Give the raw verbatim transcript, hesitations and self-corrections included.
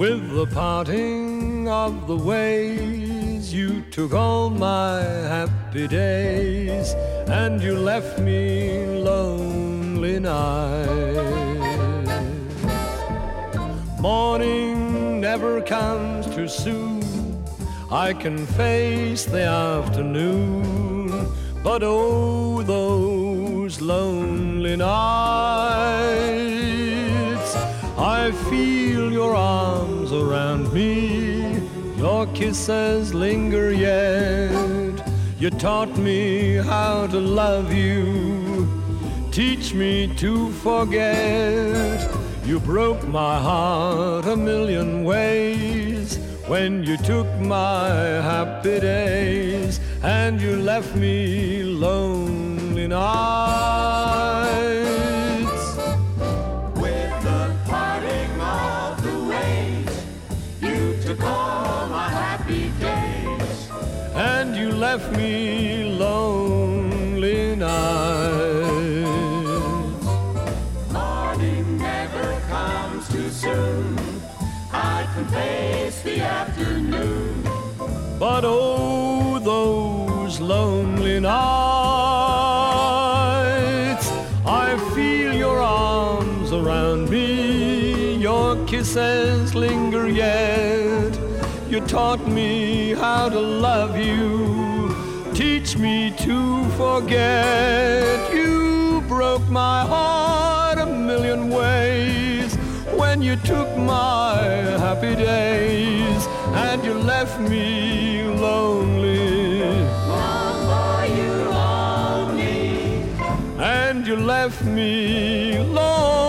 With the parting of the ways, you took all my happy days, and you left me lonely nights. Morning never comes too soon, I can face the afternoon, but oh, those lonely nights. I feel your arms around me, your kisses linger yet. You taught me how to love you, teach me to forget. You broke my heart a million ways when you took my happy days, and you left me lonely nights. With the parting of the ways, you took all my happy days, and you left me lonely nights. Morning never comes too soon, I can face the afternoon, but oh, those lonely nights. I feel your arms around me, your kisses linger yet. You taught me how to love you, teach me to forget. You broke my heart a million ways when you took my happy days, and you left me lonely. long for you only, And you left me lonely.